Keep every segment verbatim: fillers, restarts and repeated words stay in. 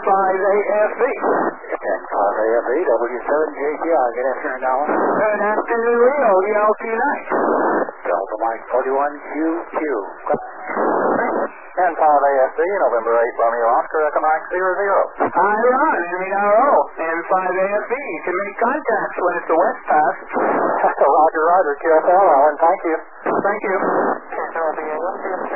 five A F B. N five A F B, W seven J T I. Good afternoon, Alan. Good afternoon, Leo. E L two nine. Delta Mike forty-one Q Q. N five A F B, November eighth, Romeo Oscar, Echo Mike zero zero. Hi, Ron. N R O. N five A F B. You can make contacts when it's the west pass. Roger, Roger. Q F L, Alan. Thank you. Thank you. K zero B A M,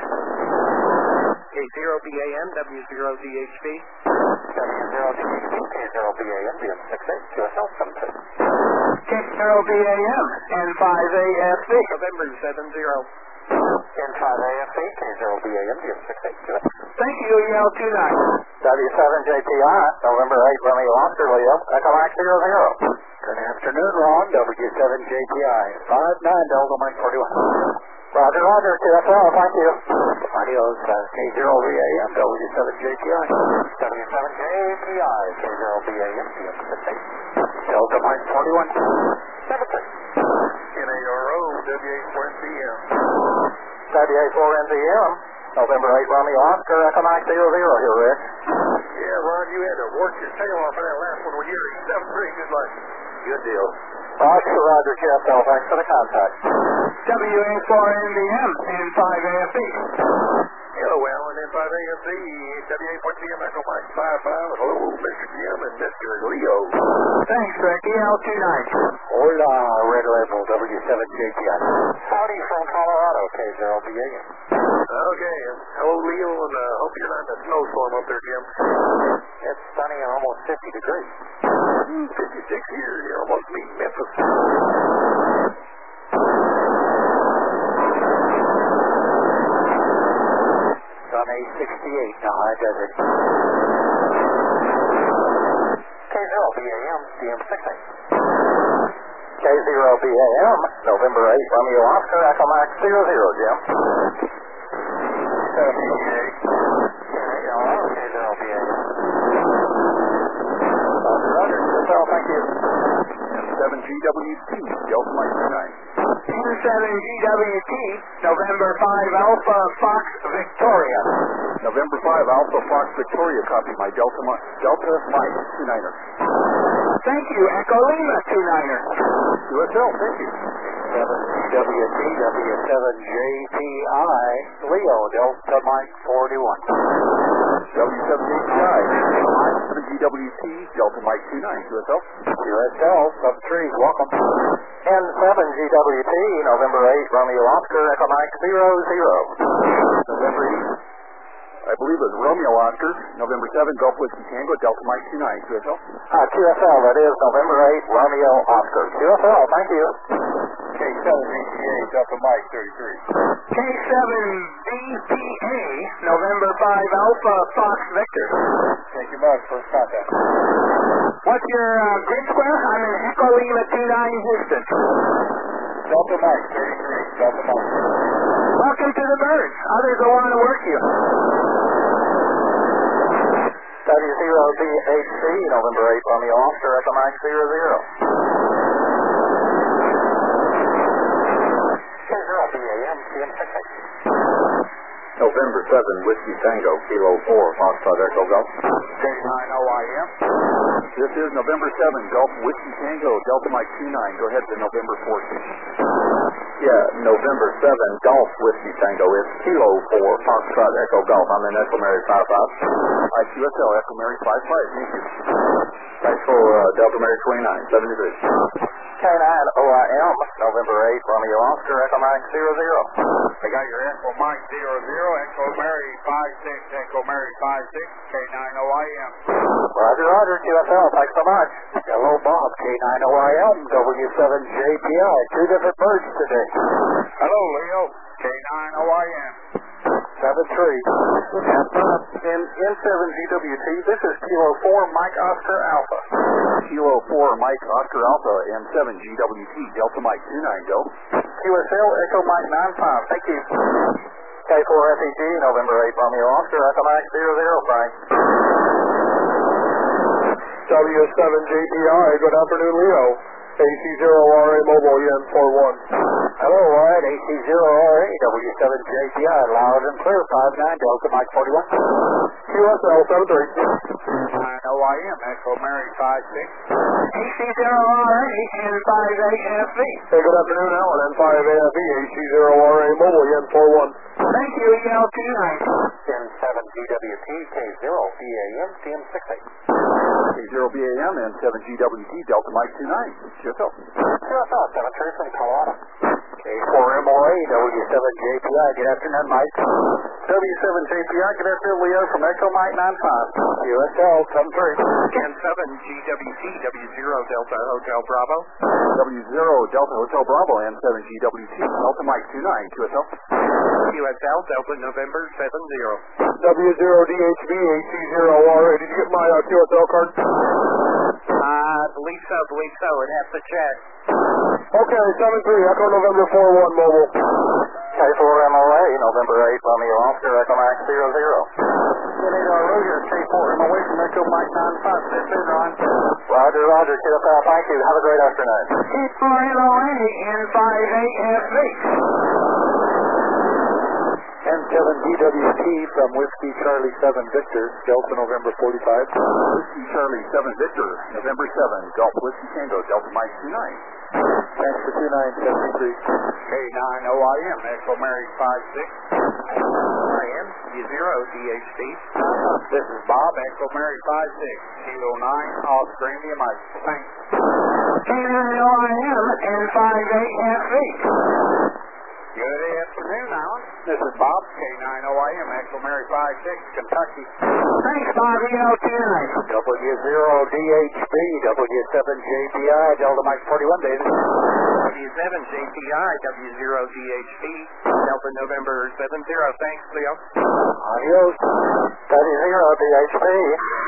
K zero B A M, W zero D H B. W zero D H B, K zero B A M, D M six eight, Q S L seven two. K zero B A M. N five A F B. November seven zero. N five A F B, K zero B A M, D M six eight, Q S L. Thank you, E L two nine. W seven J T I, November eighth, Romeo Oscar, Leo, Echo Mike zero zero. Good afternoon, Ron, W seven J T I, five nine, Delta Mike forty-one. Roger, Roger, Q F L, thank you. Adios, uh, K zero B A M, W seven J T I. W seven J T I, K zero B A M, D M six eight. Delta Mike forty-one. seven two. N A R O, W eight four N Z M. W eight four N Z M, November eighth, Romeo Oscar, Echo Mike zero zero here, Rick. Yeah, Ron, you had to work your tail off in that last one when you were seven three. Good luck. Good deal. Roger, Roger, Q F L, thanks for the contact. W eight four N V M. N five A F B. Hello, Alan, N five A F B, W eight four T M, Echo Mike five five. Hello, Mister Jim and Mister Leo. Thanks, Rick. E L two nine. Hola, Red Label, W seven J T I. Howdy from Colorado, K zero B A M. Okay, hello, Leo, and uh, hope you're not in a snowstorm up there, Jim. It's sunny and almost fifty degrees. fifty-six here, you're almost meeting Memphis. Sun eight sixty-eight, now high desert. K zero B A M, D M six eight. K zero B A M, November eighth, Romeo Oscar, Echo Mike zero zero, Jim. seventy-eight. K zero B A M. Roger, Roger, Q F L, thank you. N seven G W T, Delta Mike nine. N seven G W T. November five Alpha Fox Victoria. November five, Alpha Fox Victoria, copy my Delta Mike, Delta Mike two niner. Thank you, Echo Lima two niner. Q S L, thank you. seven G W T, W seven J T I, Leo, Delta Mike forty-one. W seven J T I, seven G W T, Delta Mike two nine, Q S L. Q S L, sub three, welcome. N seven G W T, November eighth, Romeo Oscar, Echo Mike zero zero. November eighth, I believe it was Romeo Oscar, November seventh, Gulf Whiskey Tango, Delta Mike two nine, Q S L. Ah, Q S L, that is November eighth, Romeo Oscar. Q S L, thank you. K seven B T A, Delta Mike thirty-three. K seven B P A. November five Alpha Fox Victor. Thank you much for contact. What's your uh, grid square? I'm in Echo Lima two nine Houston. Delta Mike thirty-three, Delta Mike. Welcome to the birds. Others will want to work you. W zero D H C, November eighth, Romeo Oscar, Echo Mike zero zero. K zero B A M, D M six eight. November seventh, Whiskey Tango, Kilo four, Foxtrot Echo Golf. K nine O I M. This is November seventh, Golf Whiskey Tango, Delta Mike two nine. Go ahead to November fourteenth. Yeah, November seventh, Golf Whiskey Tango. It's Kilo four, Foxtrot Echo Golf. I'm in Echo Mary five five. I Q S L, Echo Mary five five. Thank you. Thanks for uh, Delta Mary twenty-nine, seventy-three. K nine O I M, November eighth, Romeo Oscar, Echo Mike zero zero. I got your Echo Mike zero zero, Echo Mary five six, Echo Mary five six, K nine O I M. Roger, Roger, Q S L, thanks so much. Hello, Bob, K nine O I M, W seven J T I, two different birds today. Hello, Leo, K nine O I M. seven three. In N seven G W T, this is Kilo four, Mike Oscar Alpha. Kilo four, Mike Oscar Alpha, and seven G W T, Delta Mike two nine, go. Q S L, Echo Mike nine five, thank you. K four F E G, November eighth, Romeo Oscar, Echo Mike zero zero, Frank. W seven J T I, good afternoon, Leo. A C zero R A Mobile, Yen four one. Hello, Wyatt, A C zero R A, W seven J T I, loud and clear, five nine, Delta Mike forty-one. Q S L seven three. nine O I M, Echo Mary five six. A C zero R A and five eight F V. Hey, good afternoon, Alan, N five A F V, A C zero R A Mobile, N four one. Thank you, E L two nine. ten seven G W T, K zero B A M, C M six eight. K zero B A M and seven G W T, Delta Mike two nine. Q S L. Q S L, seven three from Colorado. K four M O A, W seven J P I, good afternoon, Mike. W seven J P I, good afternoon, Leo from Echo Mike nine five. Q S L, seven three. ten seven G W T, W zero Delta Hotel Bravo. W zero Delta Hotel Bravo and seven G W T, Delta Mike two nine. Q S L. Q S L, Delta November seven zero. W zero D H B, A C zero R A. Did you get my uh, Q S L card? I believe so, believe so. I'd have to check. Okay, seven three, Echo November four one Mobile. K four M O A, November eight, Romeo Oscar, Echo Mike zero zero. Radar Roger, K four M O A from Echo Mike nine five. This is Ron. Roger, Roger, Q S L, thank you. Have a great afternoon. K four M O A and five eight F V. ten seven D W T from Whiskey Charlie seven Victor, Delta November forty-five. Whiskey Charlie seven Victor, November seven, Golf Whiskey Tango, Delta Mike two nine. Thanks for two nine seven three. K nine O I M, Echo Mary five six. I M, zero D H D. This is Bob, Echo Mary five six. Kilo nine, Oscar India Mike. Thanks. K nine O I M and five eight F V. Good afternoon, Alan. This is Bob, K nine O I M, Echo Mary five six, Kentucky. Thanks, Bob, E L two nine. W zero D H B, W seven J P I, Delta Mike forty-one, David. W seven J P I, W zero D H B, Delta November seven zero. Thanks, Leo. Adios. W zero D H B.